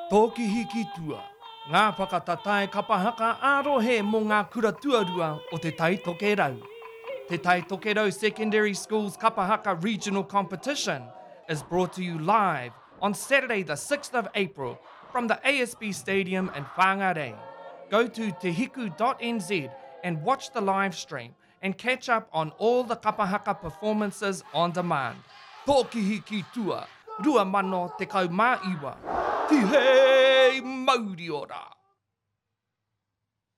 Tōki hiki tua, ngā whakatatai kapahaka arohe mō ngā kura tuarua o Te Tai Tokerau. Te Tai Tokerau Secondary School's Kapahaka Regional Competition is brought to you live on Saturday the 6th of April from the ASB Stadium in Whangarei. Go to tehiku.nz and watch the live stream and catch up on all the kapahaka performances on demand. Tōki hiki tua, rua mano te kaumā iwa. Tihei Mauri ora!